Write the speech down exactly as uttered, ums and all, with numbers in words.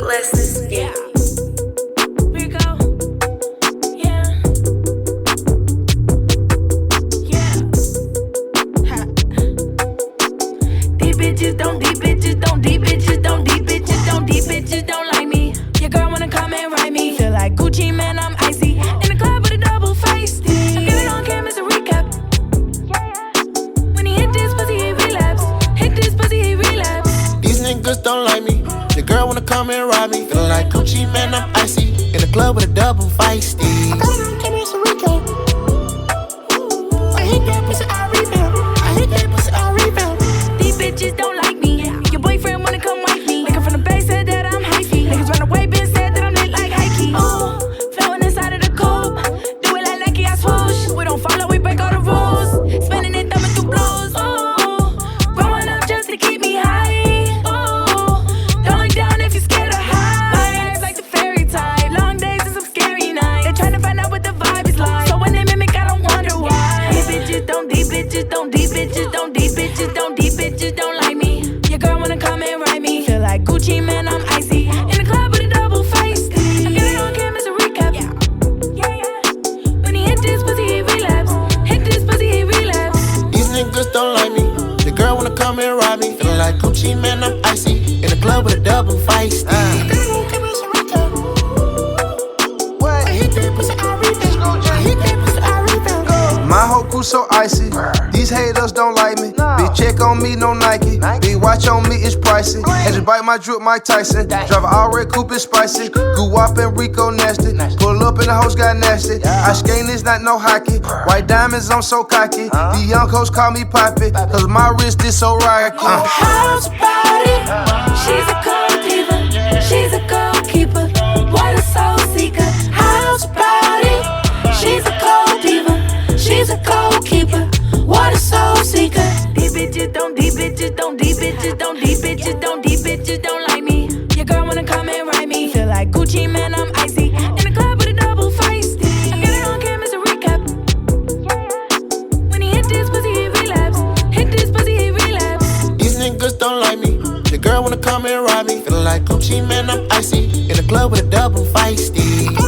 Listen, yeah. Rico, yeah, yeah. Ha. These bitches don't, these bitches don't, these bitches don't, these bitches don't, these bitches don't like me. Your girl wanna come and ride me. Feel like Gucci, man, I'm icy. In the club with a double face. I get it on camera as a recap. When he hit this pussy, he relapse. Hit this pussy, he relapse. These niggas don't like me. Your girl wanna come and ride me. Feel like Gucci, man, I'm icy. In the club with a double feisty. I got it on camera, it's a recap. I hit that pussy, I rebound. I hit that pussy, I rebound. These bitches don't like me. Your boyfriend wanna come wife me. Nigga from the bay said that I'm hyphy. Niggas run away, been said that I'm lit like Hikey. Ooh, flowing inside of the coupe. Do it like Nike, I swoosh. We don't follow, we break all the rules. Spinning and thumbing through blues. Ooh, growing up just to keep me high. Ooh, don't look down if you're scared of high. My eyes like the fairy type. Long days and some scary nights. They trying to find out what the vibe is like. So when they mimic, I don't wonder why. These bitches don't, these bitches don't, these bitches don't, these bitches don't, these bitches don't like me. Your girl wanna come and ride me. Feel like Gucci, man, I'm icy. In the club with a double face. I get it on camera as a recap. Yeah, yeah, yeah. When he hit this pussy, he relapse. Hit this pussy, he relapse. These niggas don't like me. Your girl wanna come and ride me. Feel like Gucci, man, I'm icy. In the club with a double feisty. Uh. I got it on camera, it's a recap. What? I hit that pussy, I rebound. I hit that pussy, I rebound. My whole crew so icy. These haters don't like me. Big check on me, no Nike. Big watch on me, it's pricey. And just bite my drip, Mike Tyson. Drive an all red coupe, it's spicy. Goo Wop and Rico nasty. Pull up and the hoes got nasty. I skating is not no hockey. White diamonds, I'm so cocky. The young hoes call me Poppy. Cause my wrist is so rocky. Uh. House party. She's a cold diva. She's a goalkeeper. What a soul seeker. House party. She's a cold diva. She's a goalkeeper. What a soul seeker. These bitches don't, these bitches don't, these bitches don't, these bitches don't, these bitches don't like me. Your girl wanna come and ride me. Feel like Gucci, man, I'm icy. In the club with a double face. I get it on camera as a recap. When he hit this pussy, he relapse. Hit this pussy, he relapse. These niggas don't like me. Your girl wanna come and ride me. Feel like Gucci, man, I'm icy. In the club with a double feisty.